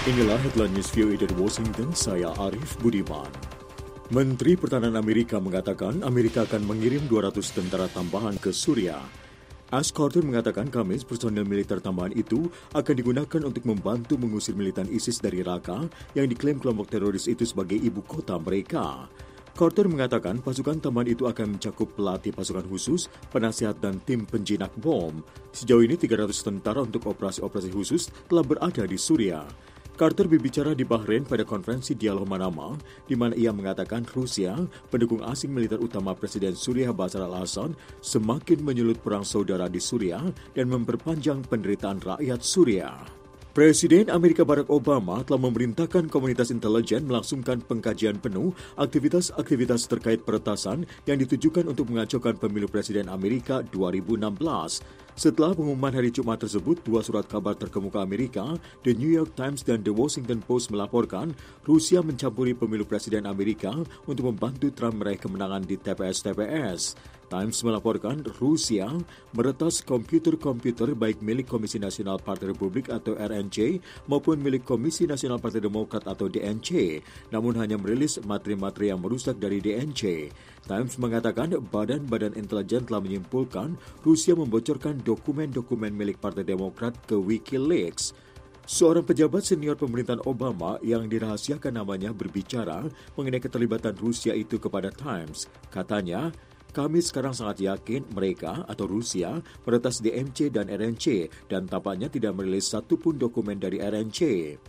Inilah headline news VOA dari Washington, saya Arif Budiman. Menteri Pertahanan Amerika mengatakan Amerika akan mengirim 200 tentara tambahan ke Suriah. Ash Carter mengatakan Kamis personel militer tambahan itu akan digunakan untuk membantu mengusir militan ISIS dari Raqqa yang diklaim kelompok teroris itu sebagai ibu kota mereka. Carter mengatakan pasukan tambahan itu akan mencakup pelatih pasukan khusus, penasihat dan tim penjinak bom. Sejauh ini 300 tentara untuk operasi-operasi khusus telah berada di Suriah. Carter berbicara di Bahrain pada konferensi Dialog Manama, di mana ia mengatakan Rusia, pendukung asing militer utama Presiden Suriah Bashar al-Assad, semakin menyulut perang saudara di Suriah dan memperpanjang penderitaan rakyat Suriah. Presiden Amerika Barack Obama telah memerintahkan komunitas intelijen melangsungkan pengkajian penuh aktivitas-aktivitas terkait peretasan yang ditujukan untuk mengacaukan pemilu Presiden Amerika 2016. Setelah pengumuman hari Jumat tersebut, dua surat kabar terkemuka Amerika, The New York Times dan The Washington Post melaporkan Rusia mencampuri pemilu Presiden Amerika untuk membantu Trump meraih kemenangan di TPS-TPS. Times melaporkan Rusia meretas komputer-komputer baik milik Komisi Nasional Partai Republik atau RNC maupun milik Komisi Nasional Partai Demokrat atau DNC, namun hanya merilis materi-materi yang merusak dari DNC. Times mengatakan badan-badan intelijen telah menyimpulkan Rusia membocorkan dokumen-dokumen milik Partai Demokrat ke WikiLeaks. Seorang pejabat senior pemerintahan Obama yang dirahasiakan namanya berbicara mengenai keterlibatan Rusia itu kepada Times. Katanya, kami sekarang sangat yakin mereka atau Rusia meretas DNC dan RNC dan tampaknya tidak merilis satupun dokumen dari RNC.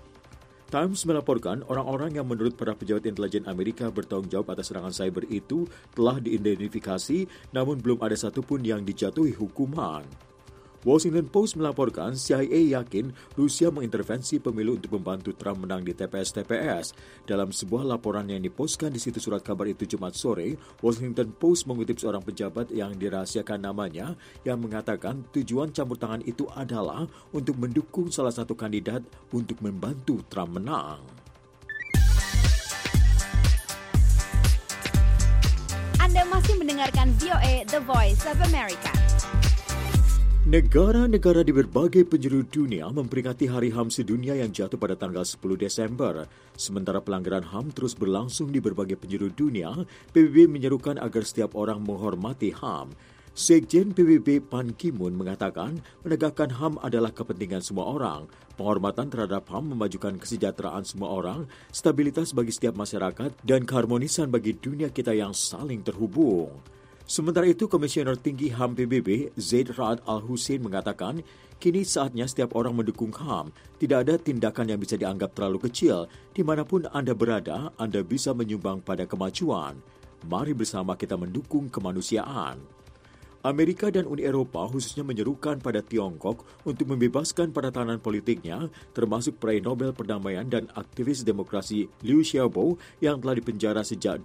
Times melaporkan orang-orang yang menurut para pejabat intelijen Amerika bertanggung jawab atas serangan cyber itu telah diidentifikasi namun belum ada satupun yang dijatuhi hukuman. Washington Post melaporkan CIA yakin Rusia mengintervensi pemilu untuk membantu Trump menang di TPS-TPS. Dalam sebuah laporan yang dipostkan di situs surat kabar itu Jumat sore, Washington Post mengutip seorang pejabat yang dirahasiakan namanya yang mengatakan tujuan campur tangan itu adalah untuk mendukung salah satu kandidat untuk membantu Trump menang. Anda masih mendengarkan VOA The Voice of America. Negara-negara di berbagai penjuru dunia memperingati Hari HAM Sedunia yang jatuh pada tanggal 10 Desember. Sementara pelanggaran HAM terus berlangsung di berbagai penjuru dunia, PBB menyerukan agar setiap orang menghormati HAM. Sekjen PBB Ban Ki-moon mengatakan menegakkan HAM adalah kepentingan semua orang. Penghormatan terhadap HAM memajukan kesejahteraan semua orang, stabilitas bagi setiap masyarakat, dan keharmonisan bagi dunia kita yang saling terhubung. Sementara itu, Komisioner Tinggi HAM PBB, Zaid Ra'ad Al-Hussein mengatakan, kini saatnya setiap orang mendukung HAM. Tidak ada tindakan yang bisa dianggap terlalu kecil. Dimanapun Anda berada, Anda bisa menyumbang pada kemajuan. Mari bersama kita mendukung kemanusiaan. Amerika dan Uni Eropa khususnya menyerukan pada Tiongkok untuk membebaskan para tahanan politiknya, termasuk peraih Nobel Perdamaian dan aktivis demokrasi Liu Xiaobo yang telah dipenjara sejak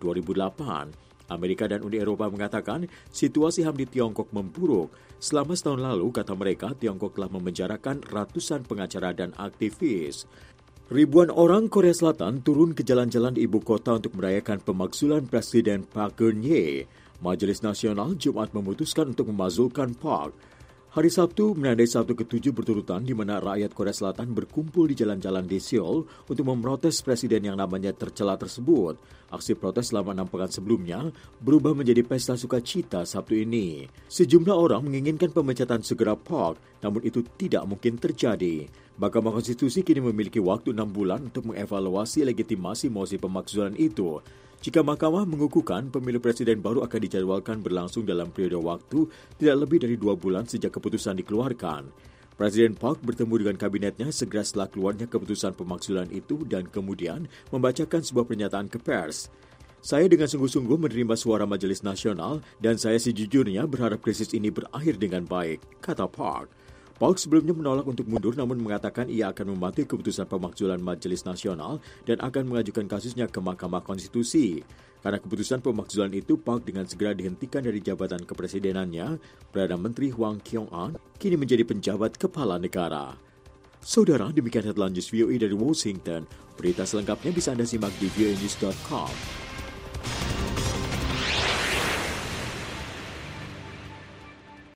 2008. Amerika dan Uni Eropa mengatakan situasi HAM di Tiongkok memburuk. Selama setahun lalu, kata mereka, Tiongkok telah memenjarakan ratusan pengacara dan aktivis. Ribuan orang Korea Selatan turun ke jalan-jalan di ibu kota untuk merayakan pemakzulan Presiden Park Geun-hye. Majelis Nasional Jumat memutuskan untuk memazulkan Park. Hari Sabtu menandai Sabtu ke-7 berturutan di mana rakyat Korea Selatan berkumpul di jalan-jalan di Seoul untuk memprotes presiden yang namanya tercela tersebut. Aksi protes selama 6 pekan sebelumnya berubah menjadi pesta sukacita Sabtu ini. Sejumlah orang menginginkan pemecatan segera Park, namun itu tidak mungkin terjadi. Mahkamah Konstitusi kini memiliki waktu 6 bulan untuk mengevaluasi legitimasi mosi pemakzulan itu. Jika mahkamah mengukuhkan, pemilu presiden baru akan dijadwalkan berlangsung dalam periode waktu tidak lebih dari 2 bulan sejak keputusan dikeluarkan. Presiden Park bertemu dengan kabinetnya segera setelah keluarnya keputusan pemakzulan itu dan kemudian membacakan sebuah pernyataan ke pers. Saya dengan sungguh-sungguh menerima suara Majelis Nasional dan saya sejujurnya berharap krisis ini berakhir dengan baik, kata Park. Park sebelumnya menolak untuk mundur namun mengatakan ia akan mematuhi keputusan pemakzulan Majelis Nasional dan akan mengajukan kasusnya ke Mahkamah Konstitusi. Karena keputusan pemakzulan itu, Park dengan segera dihentikan dari jabatan kepresidenannya. Perdana Menteri Hwang Kyo-ahn kini menjadi penjabat kepala negara. Saudara, demikian headline news VOA dari Washington. Berita selengkapnya bisa Anda simak di voanews.com.